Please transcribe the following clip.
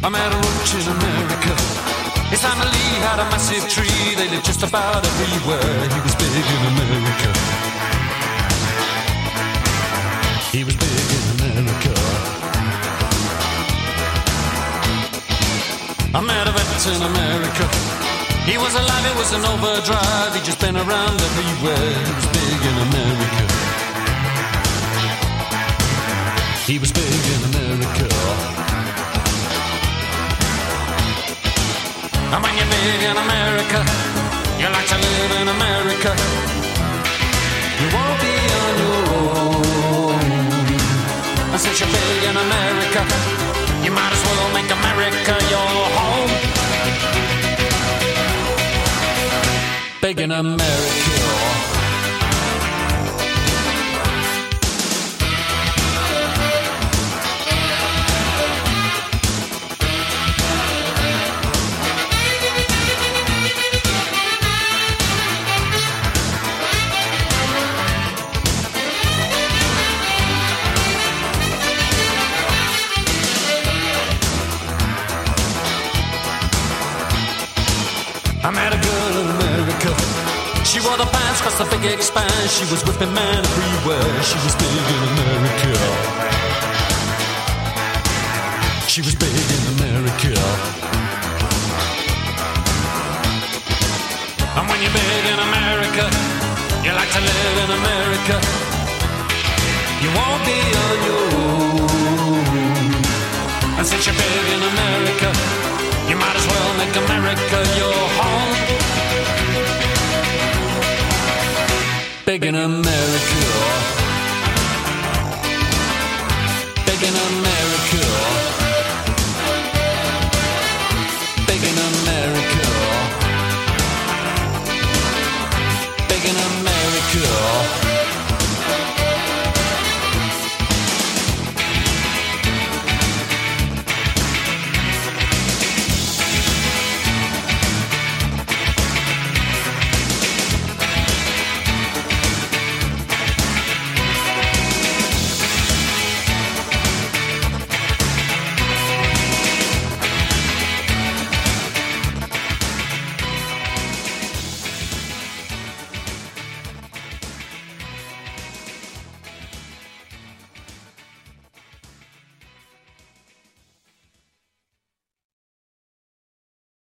I met a roach in America. His family had a massive tree. They lived just about everywhere. He was big in America. He was big in America. I met a vet in America. He was alive, it was an overdrive. He'd just been around everywhere. He was big in America. He was big in America. And when you're big in America, you like to live in America. You won't be on your own. And since you're big in America, you might as well make America your home. Big in America. I met a girl in America. She wore the pants across the big expanse. She was whipping men everywhere. She was big in America. She was big in America. And when you're big in America, you like to live in America. You won't be on your